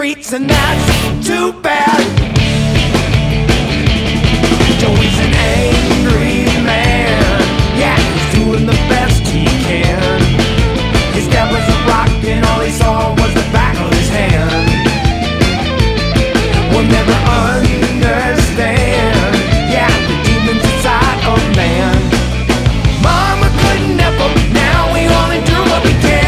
streets, and that's too bad. Joey's an angry man, yeah, he's doing the best he can. His dad was a rock and all he saw was the back of his hand. We'll never understand, yeah, the demons inside of man. Mama couldn't help him, now we only do what we can.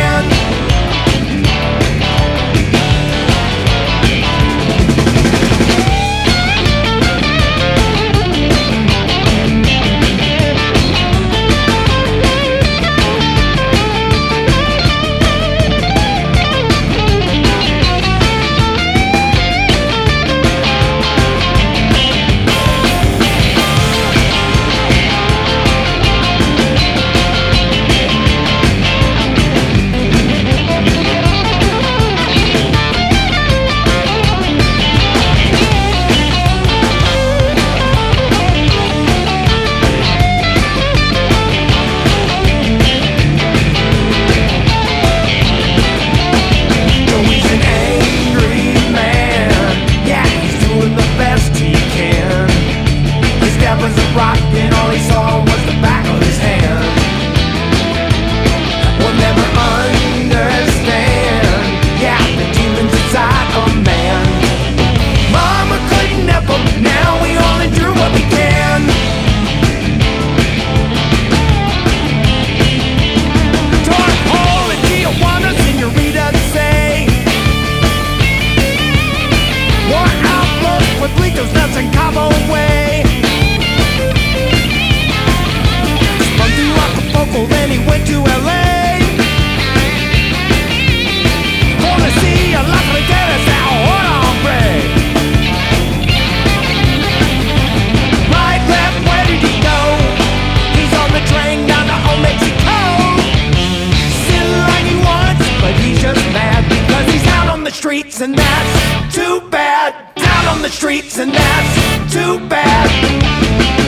Rock and all he saw was the back of his hand. We'll never understand, yeah, the demons inside a man. Mama couldn't help him, now we only do what we can. Dark hole in Tijuana, señorita say. War outlaws with bleachers, nuts and Cabo Way. Then he went to LA. Policía, las fronteras, ahora hombre. Right, left, where did he go? He's on the train down to Old Mexico. Still like he wants, but he's just mad because he's out on the streets, and that's too bad. Out on the streets, and that's too bad.